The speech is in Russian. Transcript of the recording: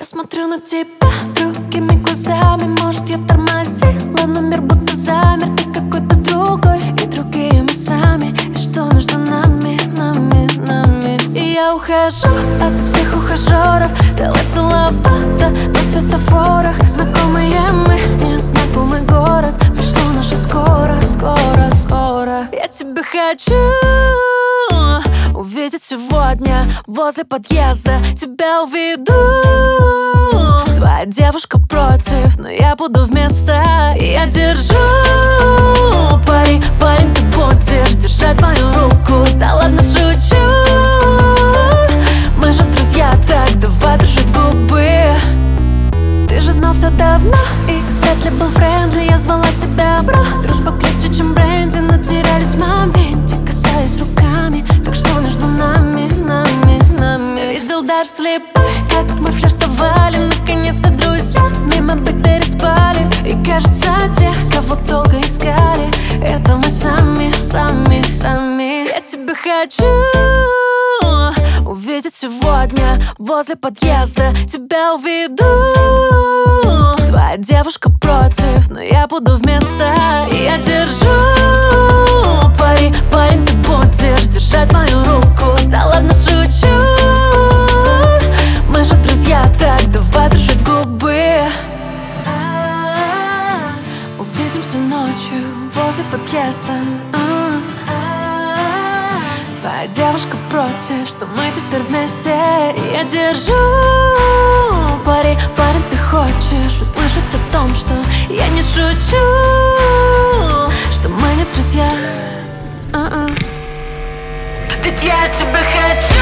Я смотрю на тебя другими глазами. Может, я тормозила, но мир будто замер. Ты какой-то другой, и другие мы сами. И что между нами, нами? И я ухожу от всех ухажеров. Давай целоваться на светофорах. Знакомые мы, незнакомый город. Пришло наше скоро. Я тебя хочу увидеть сегодня возле подъезда. Тебя уведу. Твоя девушка против, но я буду вместо. И я держу пари, парень, ты будешь держать мою руку. Да ладно, шучу. Мы же друзья, так давай дышать в губы. Ты же знал все давно и вряд ли был френдли. Я звала тебя, бро. Дружба крепче, чем бренди, но терялись в моменте, касаясь руками. Так что между нами? Видел даже слепой, как мы флиртовали. Наконец-то друзья, мимо быть переспали. И кажется, те, кого долго искали, это мы сами. Я тебя хочу увидеть сегодня возле подъезда. Тебя уведу. Твоя девушка против, но я буду вместо. И я держу пари, парень, ты будешь держать мою руку. Да ладно, шучу. Мы же друзья, так давай дышать в губы. Увидимся ночью возле подъезда. Твоя девушка против, что мы теперь вместе. И я держу пари, парень, ты хочешь услышать о том, что я не шучу, что мы не друзья. Ведь я тебя хочу.